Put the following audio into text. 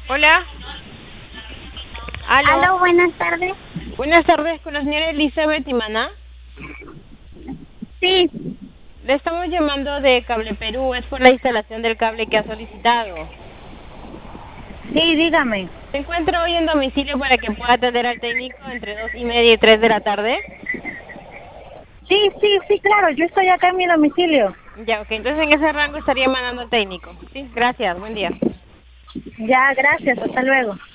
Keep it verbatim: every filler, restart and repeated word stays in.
Hola. Aló. Aló, buenas tardes. Buenas tardes, con la señora Elizabeth Imana. Sí, Le estamos llamando de Cable Perú, es por la instalación del cable que ha solicitado. sí, dígame. ¿Se encuentra hoy en domicilio para que pueda atender al técnico entre dos y media y tres de la tarde? Sí, sí, sí, claro, yo estoy acá en mi domicilio. Ya, ok, entonces en ese rango estaría mandando al técnico. Sí, gracias, buen día. Ya, gracias, hasta luego.